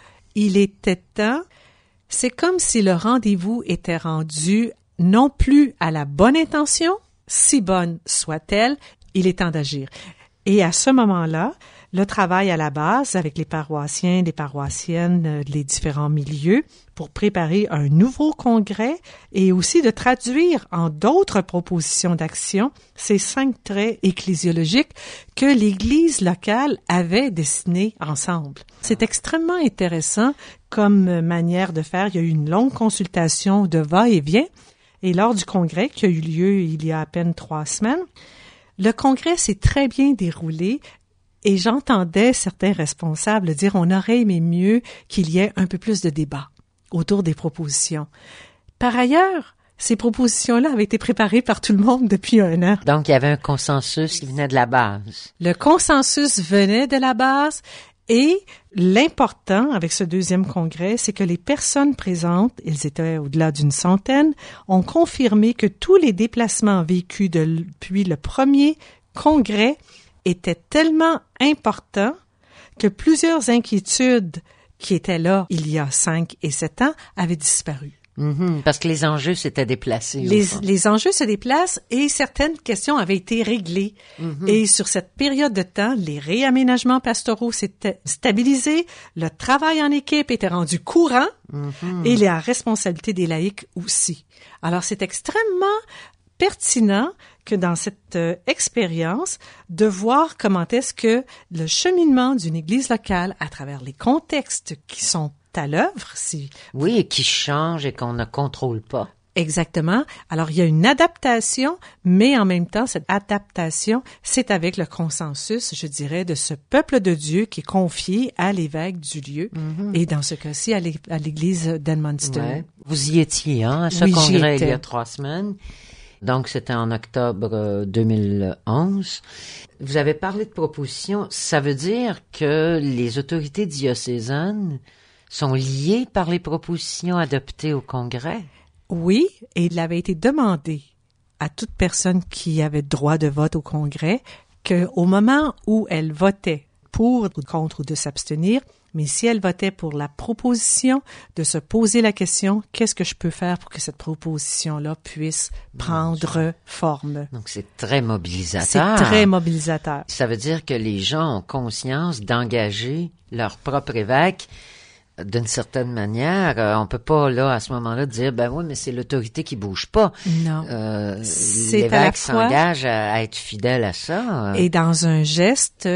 Il était temps, c'est comme si le rendez-vous était rendu non plus à la bonne intention, si bonne soit-elle, il est temps d'agir. Et à ce moment-là, le travail à la base avec les paroissiens, les paroissiennes, les différents milieux pour préparer un nouveau congrès et aussi de traduire en d'autres propositions d'action ces cinq traits ecclésiologiques que l'Église locale avait dessinés ensemble. C'est extrêmement intéressant comme manière de faire. Il y a eu une longue consultation de va-et-vient et lors du congrès qui a eu lieu il y a à peine trois semaines, le congrès s'est très bien déroulé. Et j'entendais certains responsables dire on aurait aimé mieux qu'il y ait un peu plus de débat autour des propositions. Par ailleurs, ces propositions-là avaient été préparées par tout le monde depuis un an. Donc, il y avait un consensus qui venait de la base. Le consensus venait de la base et l'important avec ce deuxième congrès, c'est que les personnes présentes, ils étaient au-delà d'une centaine, ont confirmé que tous les déplacements vécus depuis le premier congrès était tellement important que plusieurs inquiétudes qui étaient là il y a cinq et sept ans avaient disparu. Mm-hmm, parce que les enjeux s'étaient déplacés. Les, les enjeux se déplacent et certaines questions avaient été réglées. Mm-hmm. Et sur cette période de temps, les réaménagements pastoraux s'étaient stabilisés, le travail en équipe était rendu courant mm-hmm. et la responsabilité des laïcs aussi. Alors c'est extrêmement pertinent que dans cette euh, expérience, de voir comment est-ce que le cheminement d'une Église locale à travers les contextes qui sont à l'œuvre, si... Oui, et qui changent et qu'on ne contrôle pas. Exactement. Alors, il y a une adaptation, mais en même temps, cette adaptation, c'est avec le consensus, je dirais, de ce peuple de Dieu qui est confié à l'évêque du lieu, mm-hmm. et dans ce cas-ci, à l'Église d'Edmundston. Ouais. Vous y étiez, hein, à ce oui, congrès il y a trois semaines. Donc, c'était en octobre deux mille onze. Vous avez parlé de propositions. Ça veut dire que les autorités diocésaines sont liées par les propositions adoptées au congrès? Oui, et il avait été demandé à toute personne qui avait droit de vote au congrès qu'au moment où elle votait pour ou contre ou de s'abstenir, mais si elle votait pour la proposition, de se poser la question, qu'est-ce que je peux faire pour que cette proposition-là puisse prendre forme? Donc, c'est très mobilisateur. C'est très mobilisateur. Ça veut dire que les gens ont conscience d'engager leur propre évêque d'une certaine manière. Euh, on peut pas, là, à ce moment-là, dire, ben oui, mais c'est l'autorité qui bouge pas. Non. Euh, c'est l'évêque s'engage à, à être fidèle à ça. Et dans un geste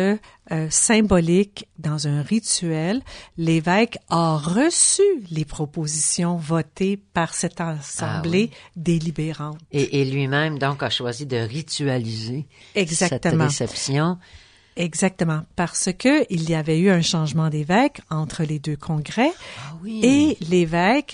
euh, symbolique, dans un rituel, l'évêque a reçu les propositions votées par cette assemblée ah, oui. délibérante. Et, et lui-même, donc, a choisi de ritualiser Exactement. cette réception. Exactement, parce que il y avait eu un changement d'évêque entre les deux congrès ah, oui. et l'évêque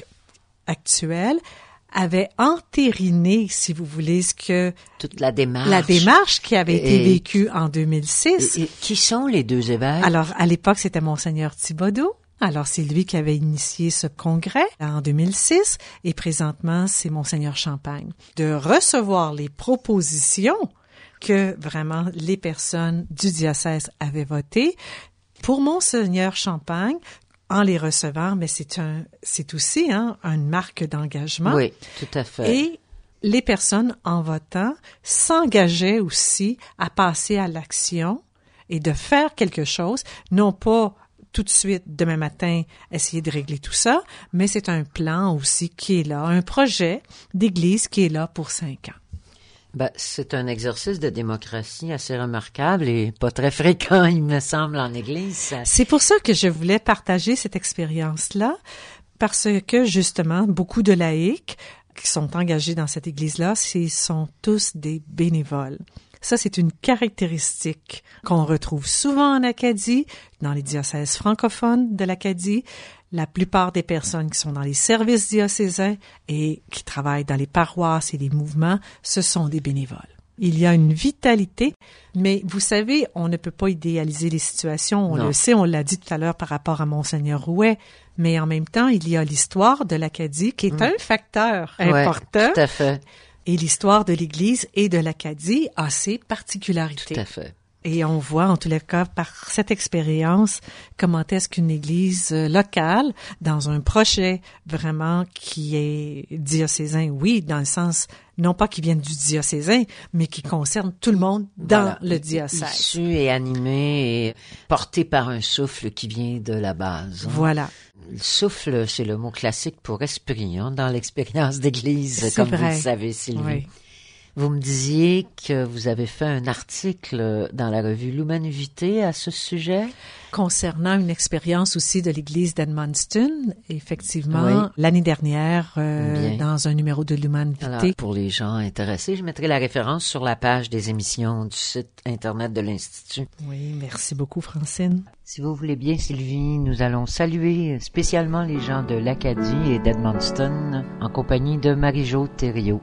actuel avait entériné, si vous voulez, ce que toute la démarche, la démarche qui avait et, été vécue en deux mille six. Et, et qui sont les deux évêques? Alors, à l'époque, c'était Monseigneur Thibodeau. Alors, c'est lui qui avait initié ce congrès en deux mille six et présentement, c'est Monseigneur Champagne. De recevoir les propositions que vraiment les personnes du diocèse avaient votées pour Monseigneur Champagne, en les recevant, mais c'est un, c'est aussi hein, une marque d'engagement. Oui, tout à fait. Et les personnes en votant s'engageaient aussi à passer à l'action et de faire quelque chose, non pas tout de suite, demain matin, essayer de régler tout ça, mais c'est un plan aussi qui est là, un projet d'église qui est là pour cinq ans. Ben, c'est un exercice de démocratie assez remarquable et pas très fréquent, il me semble, en Église. Ça... C'est pour ça que je voulais partager cette expérience-là, parce que, justement, beaucoup de laïcs qui sont engagés dans cette Église-là, ce sont tous des bénévoles. Ça, c'est une caractéristique qu'on retrouve souvent en Acadie, dans les diocèses francophones de l'Acadie. La plupart des personnes qui sont dans les services diocésains et qui travaillent dans les paroisses et les mouvements, ce sont des bénévoles. Il y a une vitalité, mais vous savez, on ne peut pas idéaliser les situations. On non. le sait, on l'a dit tout à l'heure par rapport à Monseigneur Rouet, mais en même temps, il y a l'histoire de l'Acadie qui est mmh. un facteur ouais, important. Tout à fait. Et l'histoire de l'Église et de l'Acadie a ses particularités. Tout à fait. Et on voit, en tous les cas, par cette expérience, comment est-ce qu'une église locale, dans un projet vraiment qui est diocésain, oui, dans le sens, non pas qui vienne du diocésain, mais qui concerne tout le monde dans voilà. le diocèse. Issu et animé et porté par un souffle qui vient de la base. Hein. Voilà. Le souffle, c'est le mot classique pour esprit, hein, dans l'expérience d'église, c'est comme vrai. vous le savez, Sylvie. Oui. Vous me disiez que vous avez fait un article dans la revue L'Humanité à ce sujet. Concernant une expérience aussi de l'église d'Edmundston, effectivement, oui. l'année dernière, euh, dans un numéro de L'Humanité. Alors, pour les gens intéressés, je mettrai la référence sur la page des émissions du site Internet de l'Institut. Oui, merci beaucoup, Francine. Si vous voulez bien, Sylvie, nous allons saluer spécialement les gens de l'Acadie et d'Edmundston en compagnie de Marie-Jo Thériault.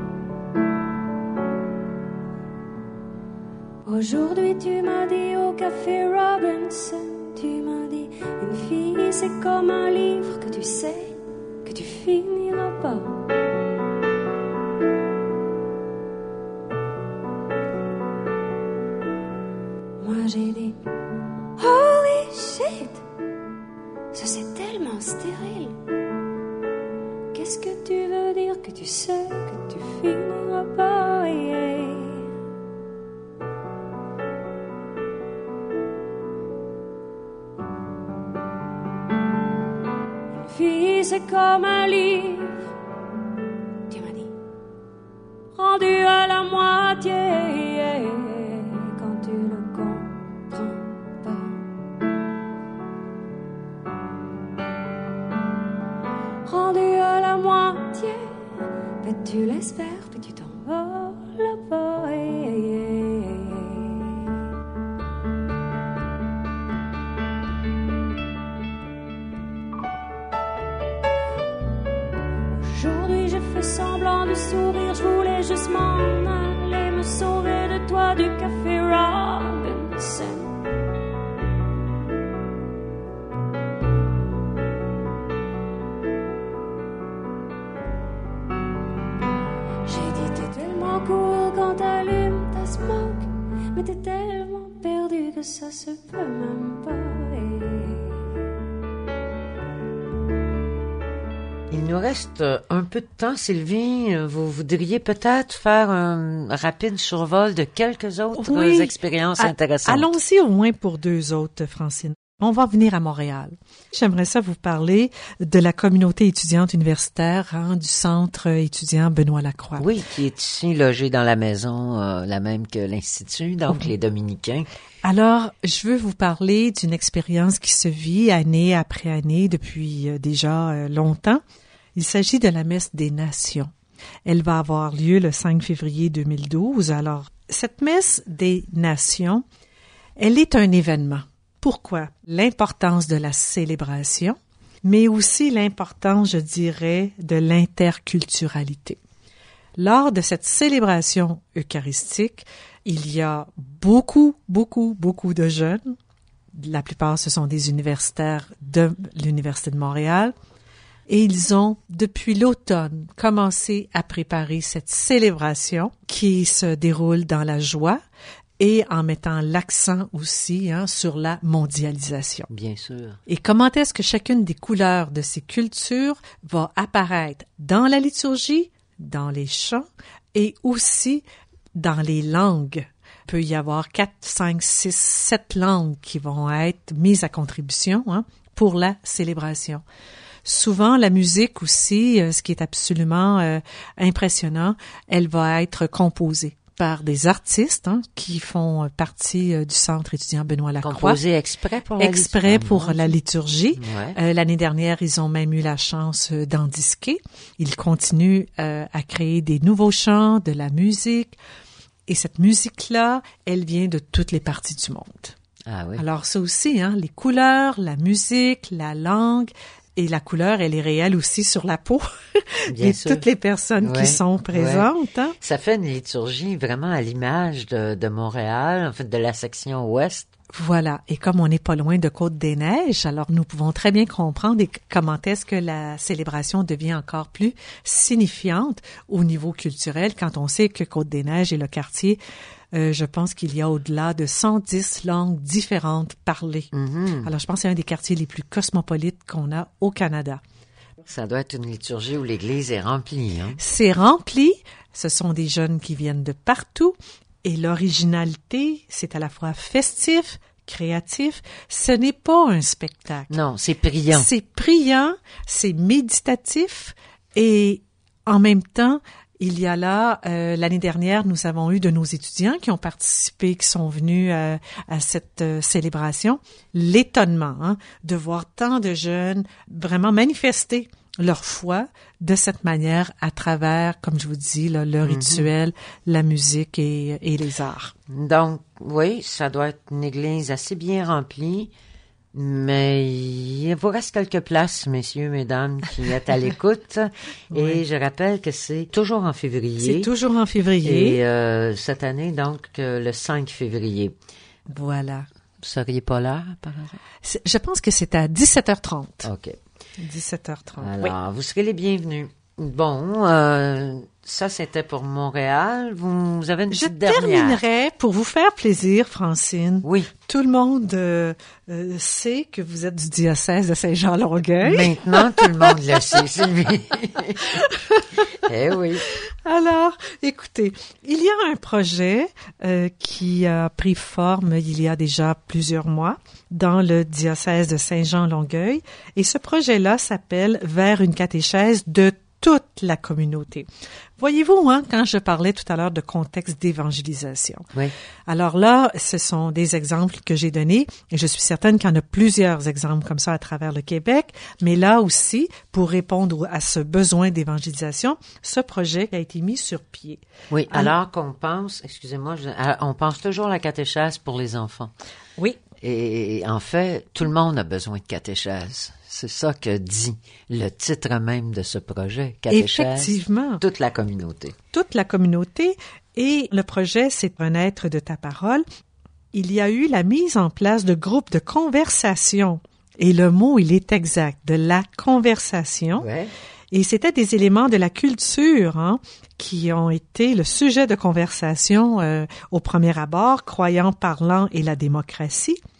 Aujourd'hui tu m'as dit au café Robinson, tu m'as dit une fille c'est comme un livre que tu sais que tu finiras pas. Moi j'ai dit holy shit, ça c'est tellement stérile. Qu'est-ce que tu veux dire que tu sais que tu finiras pas, yeah. Fille, c'est comme un livre, tu m'as dit, rendu à la moitié, quand tu le comprends pas. Rendu à la moitié, puis tu l'espères, puis tu t'envoles là-bas. Aujourd'hui je fais semblant de sourire, je voulais juste m'en aller, me sauver de toi du café Robinson. J'ai dit t'es tellement cool quand t'allumes ta smoke, mais t'es tellement perdu que ça se peut même pas. Il nous reste un peu de temps, Sylvie. Vous voudriez peut-être faire un rapide survol de quelques autres oui. expériences A- intéressantes. Allons-y au moins pour deux autres, Francine. On va venir à Montréal. J'aimerais ça vous parler de la communauté étudiante universitaire hein, du centre étudiant Benoît Lacroix. Oui, qui est ici logé dans la maison, euh, la même que l'Institut, donc Oui. les Dominicains. Alors, je veux vous parler d'une expérience qui se vit année après année depuis euh, déjà euh, longtemps. Il s'agit de la messe des nations. Elle va avoir lieu le cinq février deux mille douze. Alors, cette messe des nations, elle est un événement. Pourquoi? L'importance de la célébration, mais aussi l'importance, je dirais, de l'interculturalité. Lors de cette célébration eucharistique, il y a beaucoup, beaucoup, beaucoup de jeunes. La plupart, ce sont des universitaires de l'Université de Montréal. Et ils ont, depuis l'automne, commencé à préparer cette célébration qui se déroule dans la joie et en mettant l'accent aussi hein, sur la mondialisation. Bien sûr. Et comment est-ce que chacune des couleurs de ces cultures va apparaître dans la liturgie, dans les chants et aussi dans les langues. Il peut y avoir quatre, cinq, six, sept langues qui vont être mises à contribution hein, pour la célébration. Souvent, la musique aussi, euh, ce qui est absolument euh, impressionnant, elle va être composée par des artistes hein, qui font partie euh, du Centre étudiant Benoît Lacroix. Composé exprès pour la Exprès liturgie. pour la liturgie. Ouais. Euh, l'année dernière, ils ont même eu la chance euh, d'en disquer. Ils continuent euh, à créer des nouveaux chants, de la musique. Et cette musique-là, elle vient de toutes les parties du monde. Ah oui. Alors ça aussi, hein, les couleurs, la musique, la langue... Et la couleur, elle est réelle aussi sur la peau Bien de sûr. toutes les personnes Ouais, qui sont présentes. ouais. Hein? Ça fait une liturgie vraiment à l'image de, de Montréal, en fait de la section ouest. Voilà. Et comme on n'est pas loin de Côte-des-Neiges, alors nous pouvons très bien comprendre et comment est-ce que la célébration devient encore plus signifiante au niveau culturel quand on sait que Côte-des-Neiges est le quartier. Euh, je pense qu'il y a au-delà de cent dix langues différentes parlées. Mm-hmm. Alors, je pense que c'est un des quartiers les plus cosmopolites qu'on a au Canada. Ça doit être une liturgie où l'église est remplie. Hein? C'est rempli. Ce sont des jeunes qui viennent de partout. Et l'originalité, c'est à la fois festif, créatif. Ce n'est pas un spectacle. Non, c'est priant. C'est priant, c'est méditatif et en même temps, il y a là, euh, l'année dernière, nous avons eu de nos étudiants qui ont participé, qui sont venus euh, à cette euh, célébration, l'étonnement hein, de voir tant de jeunes vraiment manifester leur foi de cette manière à travers, comme je vous dis, là, le rituel, mm-hmm. la musique et, et les arts. Donc, oui, ça doit être une église assez bien remplie. Mais il vous reste quelques places, messieurs, mesdames, qui êtes à l'écoute. Oui. Et je rappelle que c'est toujours en février. C'est toujours en février. Et euh, cette année, donc, euh, le cinq février. Voilà. Vous seriez pas là, par hasard? C'est, je pense que c'est à dix-sept heures trente. OK. dix-sept heures trente, Alors, oui. vous serez les bienvenus. Bon, euh, ça, c'était pour Montréal. Vous, vous avez une Je petite dernière. terminerai pour vous faire plaisir, Francine. Oui. Tout le monde euh, euh, sait que vous êtes du diocèse de Saint-Jean-Longueuil. Maintenant, tout le monde le sait, Sylvie. Eh oui. Alors, écoutez, il y a un projet euh, qui a pris forme il y a déjà plusieurs mois dans le diocèse de Saint-Jean-Longueuil. Et ce projet-là s'appelle « Vers une catéchèse de toute la communauté ». Voyez-vous, hein, quand je parlais tout à l'heure de contexte d'évangélisation. Oui. Alors là, ce sont des exemples que j'ai donnés et je suis certaine qu'il y en a plusieurs exemples comme ça à travers le Québec. Mais là aussi, pour répondre à ce besoin d'évangélisation, ce projet a été mis sur pied. Oui, alors qu'on pense, excusez-moi, je, on pense toujours à la catéchèse pour les enfants. Oui. Et en fait, tout le monde a besoin de catéchèse. C'est ça que dit le titre même de ce projet, catéchèse. Effectivement. Toute la communauté. Toute la communauté. Et le projet, c'est Renaître de ta parole. Il y a eu la mise en place de groupes de conversation. Et le mot, il est exact, de la conversation. Ouais. Et c'était des éléments de la culture hein, qui ont été le sujet de conversation euh, au premier abord, croyant, parlant et la démocratie.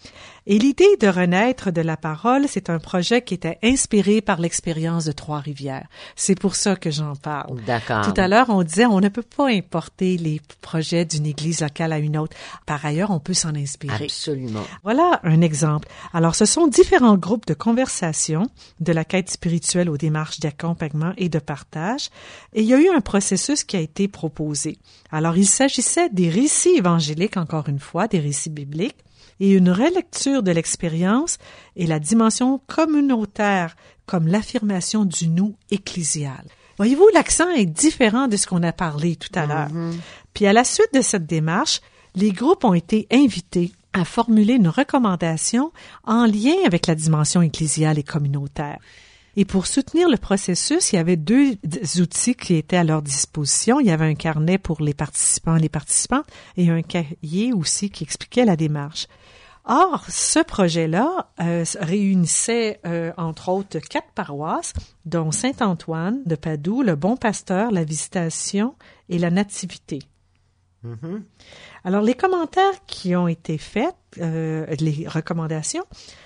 Et l'idée de renaître de la parole, c'est un projet qui était inspiré par l'expérience de Trois-Rivières. C'est pour ça que j'en parle. D'accord. Tout à l'heure, on disait, on ne peut pas importer les projets d'une église locale à une autre. Par ailleurs, on peut s'en inspirer. Absolument. Voilà un exemple. Alors, ce sont différents groupes de conversation, de la quête spirituelle aux démarches d'accompagnement et de partage. Et il y a eu un processus qui a été proposé. Alors, il s'agissait des récits évangéliques, encore une fois, des récits bibliques, et une relecture de l'expérience et la dimension communautaire comme l'affirmation du nous ecclésial. Voyez-vous, l'accent est différent de ce qu'on a parlé tout à l'heure. Mm-hmm. Puis à la suite de cette démarche, les groupes ont été invités à formuler une recommandation en lien avec la dimension ecclésiale et communautaire. Et pour soutenir le processus, il y avait deux outils qui étaient à leur disposition. Il y avait un carnet pour les participants et les participantes et un cahier aussi qui expliquait la démarche. Or, ce projet-là euh, réunissait, euh, entre autres, quatre paroisses, dont Saint-Antoine de Padoue, le Bon Pasteur, la Visitation et la Nativité. Mm-hmm. Alors, les commentaires qui ont été faits, euh, les recommandations,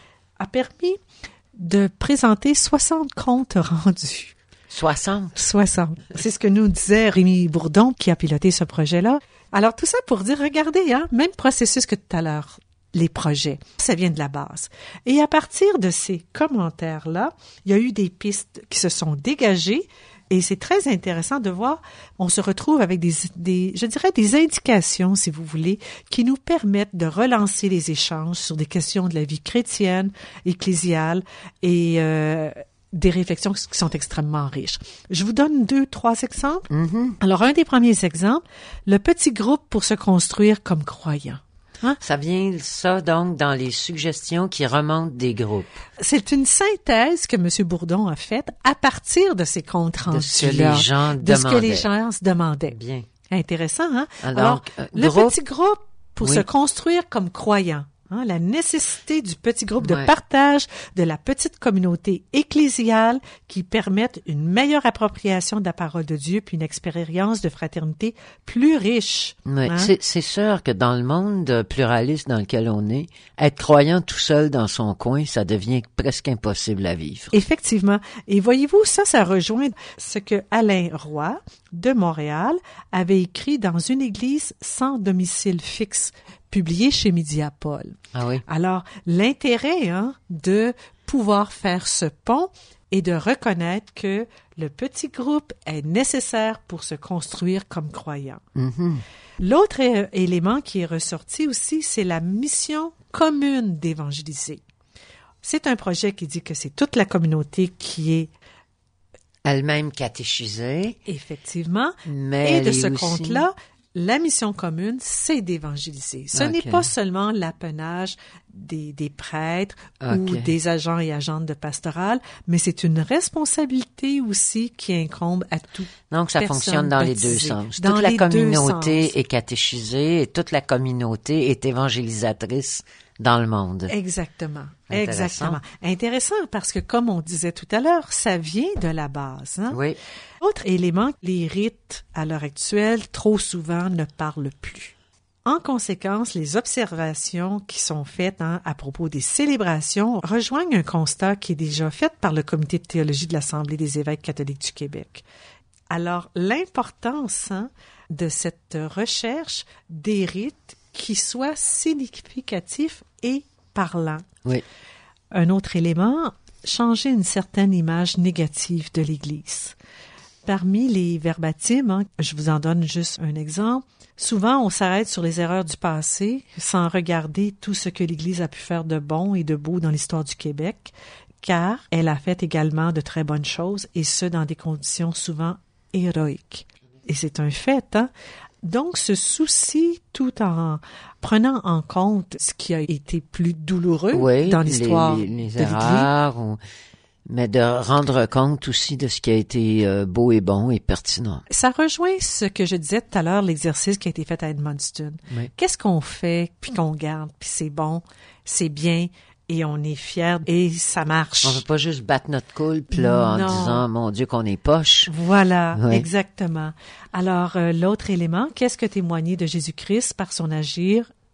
a permis de présenter soixante comptes rendus. soixante? soixante. C'est ce que nous disait Rémi Bourdon, qui a piloté ce projet-là. Alors, tout ça pour dire, regardez, hein, même processus que tout à l'heure. Les projets, ça vient de la base. Et à partir de ces commentaires-là, il y a eu des pistes qui se sont dégagées et c'est très intéressant de voir, on se retrouve avec des, des, je dirais des indications, si vous voulez, qui nous permettent de relancer les échanges sur des questions de la vie chrétienne, ecclésiale et euh, des réflexions qui sont extrêmement riches. Je vous donne deux, trois exemples. Mm-hmm. Alors, un des premiers exemples, le petit groupe pour se construire comme croyant. Hein? Ça vient, ça, donc, dans les suggestions qui remontent des groupes. C'est une synthèse que M. Bourdon a faite à partir de ces comptes rendus. De ce que les gens de ce que les demandaient. gens se demandaient. Bien. Intéressant, hein? Alors, Alors euh, le groupe- petit groupe pour Oui. se construire comme croyant. Hein, la nécessité du petit groupe de Ouais. partage de la petite communauté ecclésiale qui permettent une meilleure appropriation de la parole de Dieu puis une expérience de fraternité plus riche. Oui, hein. c'est, c'est sûr que dans le monde pluraliste dans lequel on est, être croyant tout seul dans son coin, ça devient presque impossible à vivre. Effectivement. Et voyez-vous, ça, ça rejoint ce que Alain Roy de Montréal avait écrit dans une église sans domicile fixe, publié chez Mediapol. Ah oui? Alors, l'intérêt hein, de pouvoir faire ce pont et de reconnaître que le petit groupe est nécessaire pour se construire comme croyant. Mm-hmm. L'autre é- élément qui est ressorti aussi, c'est la mission commune d'évangéliser. C'est un projet qui dit que c'est toute la communauté qui est Elle-même catéchisée, effectivement, mais et elle de est ce aussi- compte-là, la mission commune, c'est d'évangéliser. Ce Ok. n'est pas seulement l'apanage des, des prêtres ou Ok. des agents et agentes de pastoral, mais c'est une responsabilité aussi qui incombe à tout. Donc, ça personne fonctionne dans les deux baptisée. sens. Dans toute la les deux communauté sens. est catéchisée et toute la communauté est évangélisatrice dans le monde. Exactement. Intéressant. Exactement. Intéressant parce que, comme on disait tout à l'heure, ça vient de la base. Hein? Oui. Autre élément, les rites, à l'heure actuelle, trop souvent ne parlent plus. En conséquence, les observations qui sont faites hein, à propos des célébrations rejoignent un constat qui est déjà fait par le Comité de théologie de l'Assemblée des évêques catholiques du Québec. Alors, l'importance hein, de cette recherche des rites qui soient significatifs et parlants. Oui. Un autre élément, changer une certaine image négative de l'Église. Parmi les verbatims, hein, je vous en donne juste un exemple, souvent on s'arrête sur les erreurs du passé sans regarder tout ce que l'Église a pu faire de bon et de beau dans l'histoire du Québec, car elle a fait également de très bonnes choses, et ce, dans des conditions souvent héroïques. Et c'est un fait, hein? Donc, ce souci, tout en prenant en compte ce qui a été plus douloureux Oui, dans l'histoire les, les, les de l'Église, erreurs, ou- mais de rendre compte aussi de ce qui a été euh, beau et bon et pertinent. ça rejoint ce que je disais tout à l'heure, l'exercice qui a été fait à Edmundston. Oui. Qu'est-ce qu'on fait, puis qu'on garde, puis c'est bon, c'est bien, et on est fiers, et ça marche. On ne veut pas juste battre notre coulpe là, Non. en disant, mon Dieu, qu'on est poche. Voilà, Ouais. exactement. Alors, euh, l'autre élément, qu'est-ce que témoigner de Jésus-Christ par son agir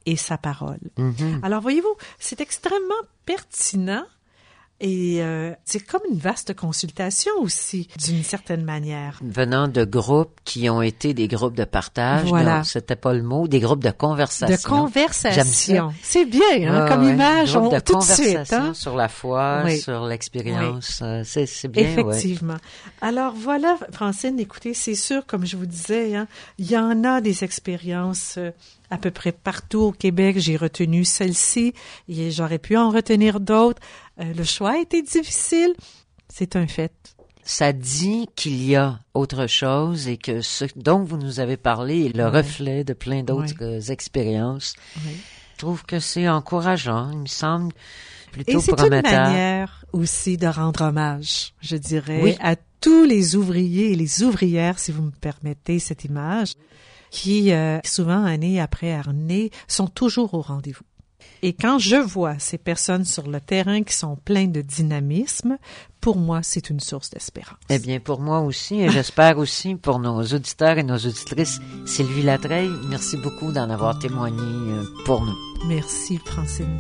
et sa parole. Mm-hmm. Alors, voyez-vous, c'est extrêmement pertinent et euh, c'est comme une vaste consultation aussi, d'une certaine manière. Venant de groupes qui ont été des groupes de partage, voilà. non, c'était pas le mot, des groupes de conversation. De conversation. J'aime ça. C'est bien, hein, ah, comme ouais. image, Groupe on, de tout de conversation suite. Hein? Sur la foi, oui. sur l'expérience, oui. euh, c'est, c'est bien, effectivement. Ouais. Alors voilà, Francine, écoutez, c'est sûr, comme je vous disais, hein, il y en a des expériences euh, à peu près partout au Québec. J'ai retenu celle-ci et j'aurais pu en retenir d'autres. Euh, le choix a été difficile. C'est un fait. Ça dit qu'il y a autre chose et que ce dont vous nous avez parlé est le oui. reflet de plein d'autres oui. expériences. Oui. Je trouve que c'est encourageant. Il me semble plutôt et c'est prometteur. une manière aussi de rendre hommage, je dirais, oui. à tous les ouvriers et les ouvrières, si vous me permettez cette image, qui euh, souvent, année après année, sont toujours au rendez-vous. Et quand je vois ces personnes sur le terrain qui sont pleines de dynamisme, pour moi, c'est une source d'espérance. Eh bien, pour moi aussi, et j'espère aussi pour nos auditeurs et nos auditrices. Sylvie Latreille, merci beaucoup d'en avoir témoigné pour nous. Merci, Francine.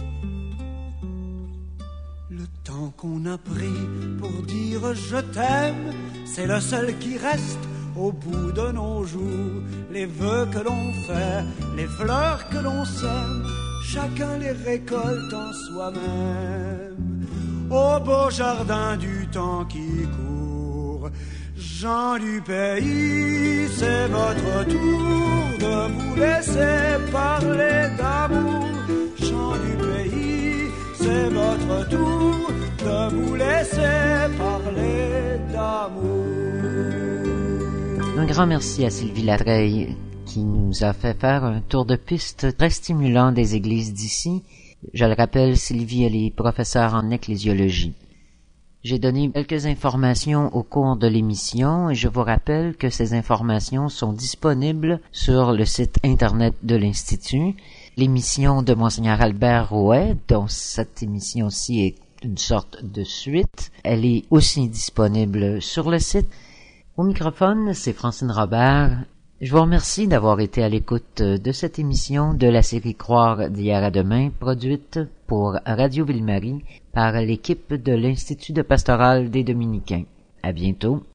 Le temps qu'on a pris pour dire je t'aime, c'est le seul qui reste au bout de nos jours. Les vœux que l'on fait, les fleurs que l'on sème, chacun les récolte en soi-même. Au beau jardin du temps qui court, gens du pays, c'est votre tour de vous laisser parler d'amour. Gens du pays, c'est votre tour de vous laisser parler d'amour. Un grand merci à Sylvie Latreille qui nous a fait faire un tour de piste très stimulant des églises d'ici. Je le rappelle, Sylvie, elle est professeure en ecclésiologie. J'ai donné quelques informations au cours de l'émission et je vous rappelle que ces informations sont disponibles sur le site Internet de l'Institut. L'émission de Monseigneur Albert Rouet, dont cette émission-ci est une sorte de suite, elle est aussi disponible sur le site. Au microphone, c'est Francine Robert. Je vous remercie d'avoir été à l'écoute de cette émission de la série Croire d'hier à demain, produite pour Radio Ville-Marie par l'équipe de l'Institut de pastoral des Dominicains. À bientôt.